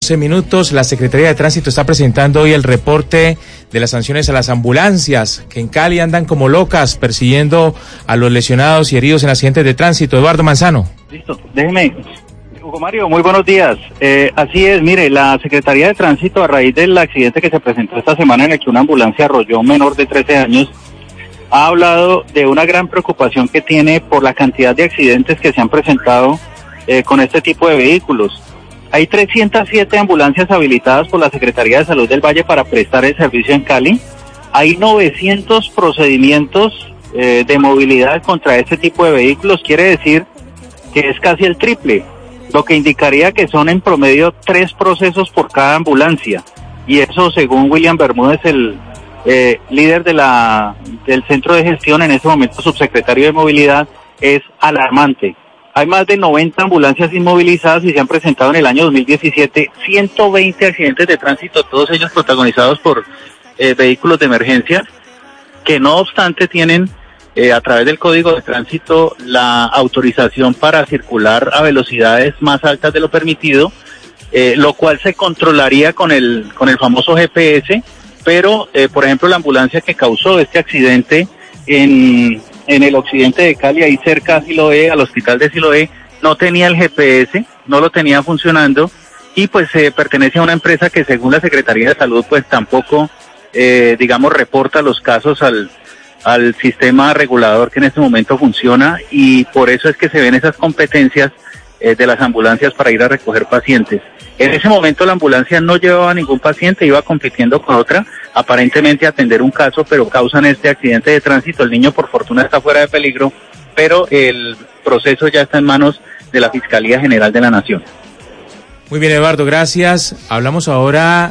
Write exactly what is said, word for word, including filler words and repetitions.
Minutos, la Secretaría de Tránsito está presentando hoy el reporte de las sanciones a las ambulancias que en Cali andan como locas persiguiendo a los lesionados y heridos en accidentes de tránsito. Eduardo Manzano. Listo, déjeme. Hugo Mario, muy buenos días. Eh, así es, mire, la Secretaría de Tránsito, a raíz del accidente que se presentó esta semana en el que una ambulancia arrolló a un menor de trece años, ha hablado de una gran preocupación que tiene por la cantidad de accidentes que se han presentado eh, con este tipo de vehículos. Hay trescientas siete ambulancias habilitadas por la Secretaría de Salud del Valle para prestar el servicio en Cali. Hay novecientos procedimientos eh, de movilidad contra este tipo de vehículos. Quiere decir que es casi el triple, lo que indicaría que son en promedio tres procesos por cada ambulancia. Y eso, según William Bermúdez, el eh, líder de la del centro de gestión, en este momento subsecretario de Movilidad, es alarmante. Hay más de noventa ambulancias inmovilizadas y se han presentado en el año dos mil diecisiete ciento veinte accidentes de tránsito, todos ellos protagonizados por eh, vehículos de emergencia, que no obstante tienen eh, a través del Código de Tránsito la autorización para circular a velocidades más altas de lo permitido, eh, lo cual se controlaría con el con el famoso G P S, pero eh, por ejemplo la ambulancia que causó este accidente en... en el occidente de Cali, ahí cerca a Siloé, al hospital de Siloé, no tenía el G P S, no lo tenía funcionando, y pues eh, pertenece a una empresa que según la Secretaría de Salud pues tampoco, eh, digamos, reporta los casos al, al sistema regulador que en este momento funciona, y por eso es que se ven esas competencias eh, de las ambulancias para ir a recoger pacientes. En ese momento la ambulancia no llevaba ningún paciente, iba compitiendo con otra, aparentemente a atender un caso, pero causan este accidente de tránsito. El niño por fortuna está fuera de peligro, pero el proceso ya está en manos de la Fiscalía General de la Nación. Muy bien, Eduardo, gracias. Hablamos ahora